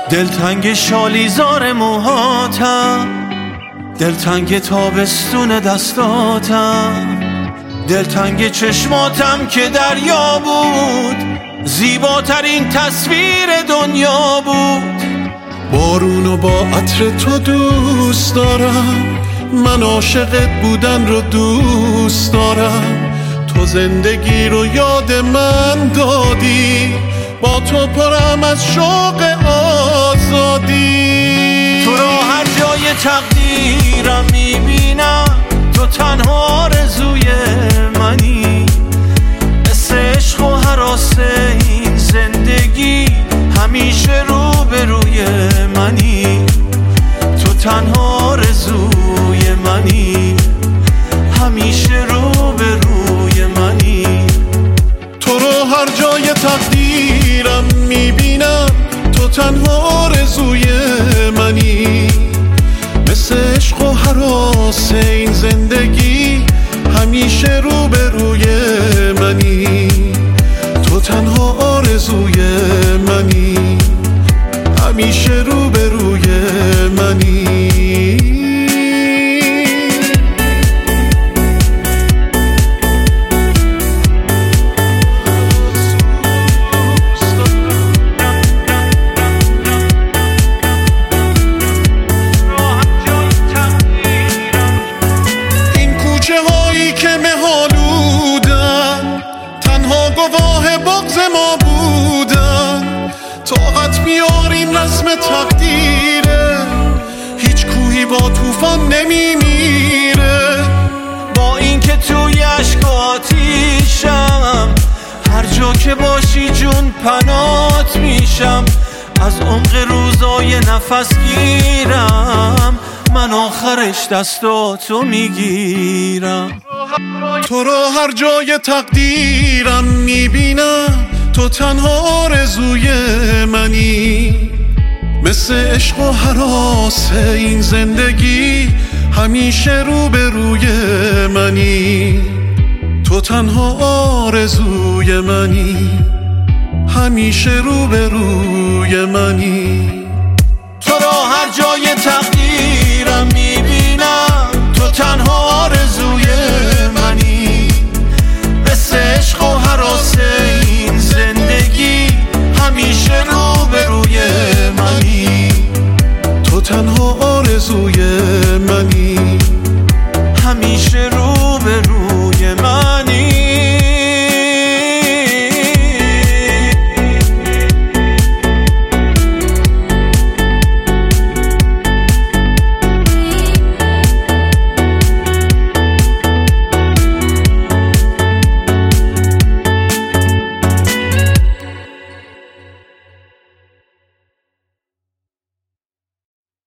دلتنگ شالیزار موهاتم، دلتنگ تابستون دستاتم، دلتنگ چشماتم که دریا بود، زیباترین تصویر دنیا بود. بارونو با عطر تو دوست دارم، من عاشقت بودن رو دوست دارم. تو زندگی رو یاد من دادی، با تو پرم از شوق آزادی. تو رو هر جای تقدیرم میبینم، تو تنها آرزوی منی. مثل عشق و هراس این زندگی، همیشه روبروی منی. تو تنها آرزوی منی، همیشه روبروی منی. تو رو هر جای تقدیرم میبینم، تو تنها آرزوی منی. مثل عشق و هراس این زندگی، همیشه روبروی منی. تو تنها آرزوی منی، همیشه روبروی منی. گواه بغض ما بودن، طاقت بیاریم رسم تقدیره. هیچ کوهی با طوفان نمیمیره. با اینکه توی اشک و آتیشم، هر جا که باشی جون پنات میشم. از عمق روزای نفس گیرم، من آخرش دستاتو میگیرم. تو رو هر جای تقدیرم میبینم، تو تنها آرزوی منی. مثل عشق و هراس این زندگی، همیشه روبروی منی. تو تنها آرزوی منی، همیشه روبروی منی. تو رو هر جای تقدیرم میبینم، تو تنها آرزوی منی. مثل عشق و هراس این زندگی، همیشه روبروی منی. تو تنها آرزوی منی، همیشه